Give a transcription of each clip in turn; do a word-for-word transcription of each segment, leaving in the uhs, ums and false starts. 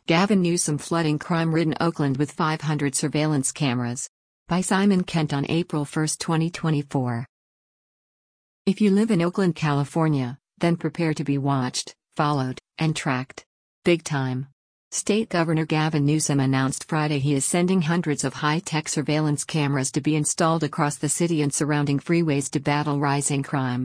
Gavin Newsom flooding crime-ridden Oakland with five hundred surveillance cameras. By Simon Kent on April first, twenty twenty-four. If you live in Oakland, California, then prepare to be watched, followed, and tracked. Big time. State Governor Gavin Newsom announced Friday he is sending hundreds of high-tech surveillance cameras to be installed across the city and surrounding freeways to battle rising crime.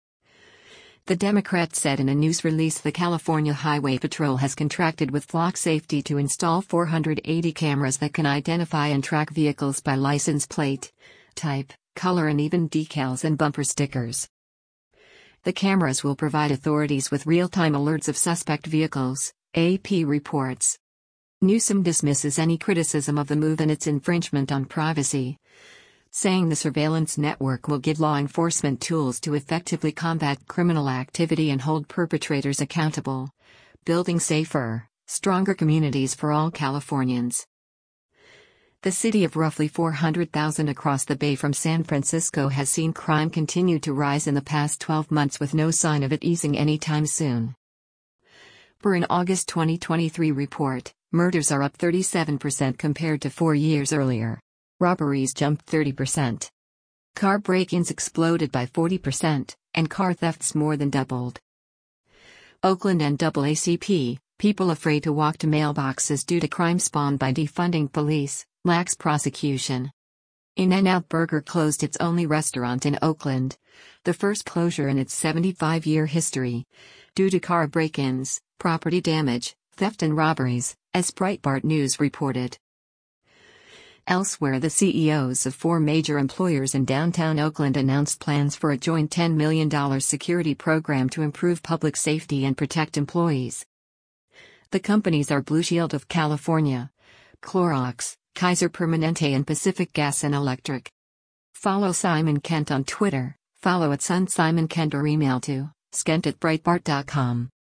The Democrat said in a news release the California Highway Patrol has contracted with Flock Safety to install four hundred eighty cameras that can identify and track vehicles by license plate, type, color and even decals and bumper stickers. The cameras will provide authorities with real-time alerts of suspect vehicles, A P reports. Newsom dismisses any criticism of the move and its infringement on privacy, saying the surveillance network will give law enforcement tools to effectively combat criminal activity and hold perpetrators accountable, building safer, stronger communities for all Californians. The city of roughly four hundred thousand across the bay from San Francisco has seen crime continue to rise in the past twelve months with no sign of it easing anytime soon. Per an August twenty twenty-three report, murders are up thirty-seven percent compared to four years earlier. Robberies jumped thirty percent. Car break-ins exploded by forty percent, and car thefts more than doubled. Oakland N double A C P, people afraid to walk to mailboxes due to crime spawned by defunding police, lax prosecution. In-N-Out Burger closed its only restaurant in Oakland, the first closure in its seventy-five-year history, due to car break-ins, property damage, theft and robberies, as Breitbart News reported. Elsewhere, the C E Os of four major employers in downtown Oakland announced plans for a joint ten million dollars security program to improve public safety and protect employees. The companies are Blue Shield of California, Clorox, Kaiser Permanente and Pacific Gas and Electric. Follow Simon Kent on Twitter, follow at Sun Simon Kent or email to skent at breitbart dot com.